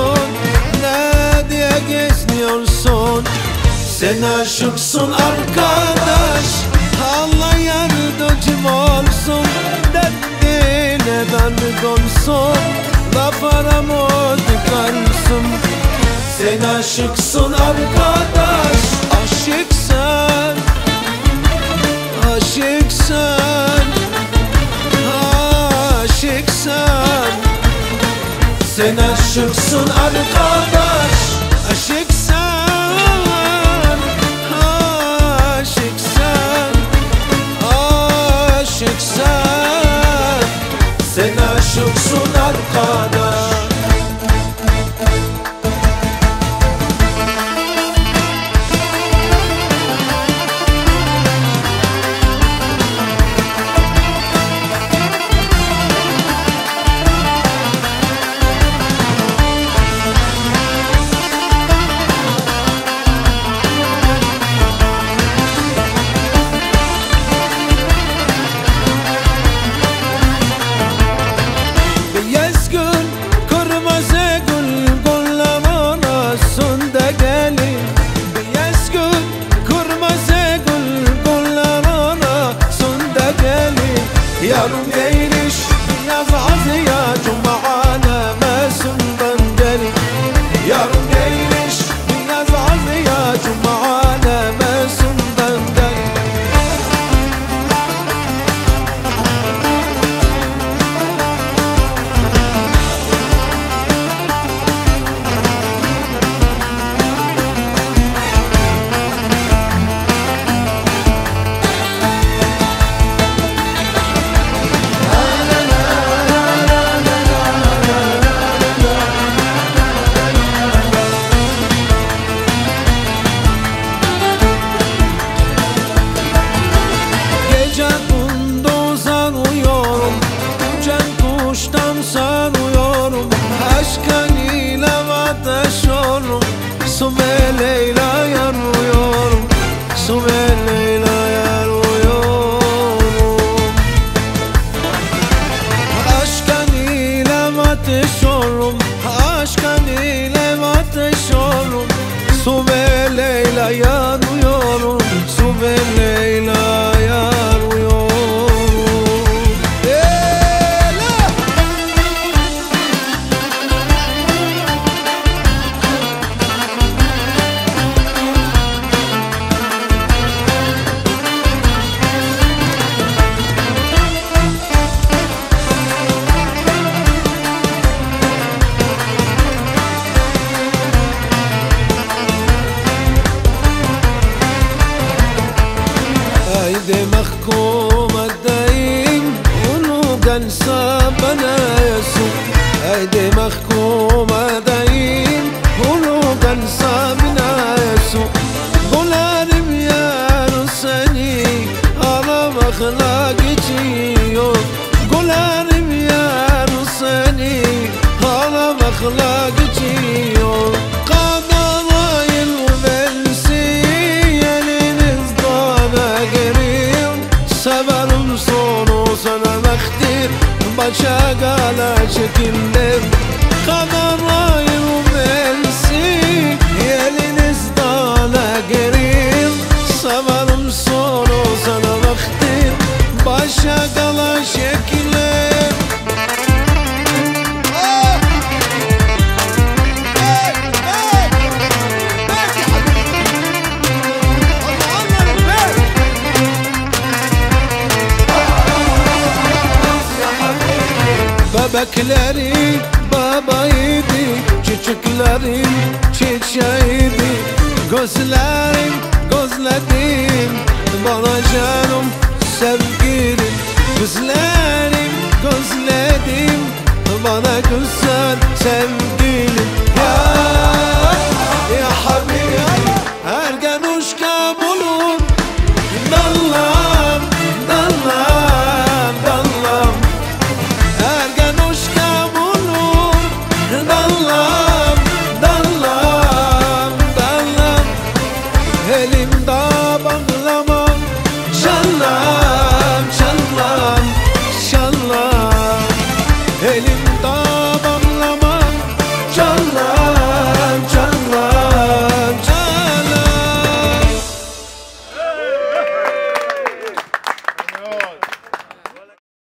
Ne diye geziniyorsun? Sen aşıksın arkadaş, Allah yardımcım olsun. Derdine dert olsun, laf arama tıkarsın. Sen aşıksın arkadaş, aşıksan, aşıksan, aşıksan. Sen aşıksın arkadaş, aşıksan, aşıksan, aşıksan. Sen aşıksın arkadaş. Yarın geliş yaz azıya cuma'ana mesundan gelin. Yarın geliş yaz azıya cuma'ana mesundan gelin. Aşkın ile ateşiyorum, Sume Leyla yanıyorum, Sume Leyla yanıyorum. Aşkın ile ateşiyorum, aşkın ile ateşiyorum, Sume Leyla yanıyorum, Sume Leyla yanıyorum. Haydi mahkum edeyim onu gelsa bana yesin. Haydi mahkum edeyim onu gelsa bana yesin. Gülerim yarın seni ağlamakla geçiyor. Gülerim yarın seni ağlamakla geçiyor. Severim sonu sana vaktir, başa gala çekildim. Kadarayım bensi, eliniz dala gerim. Severim sonu sana vaktir, başa gala çekildim. Bebekleri babaydı, çiçeklerim çiçeğiydi. Gözlerim gözledim, bana canım sevgilim. Gözlerim gözledim, bana güzel sevgilim.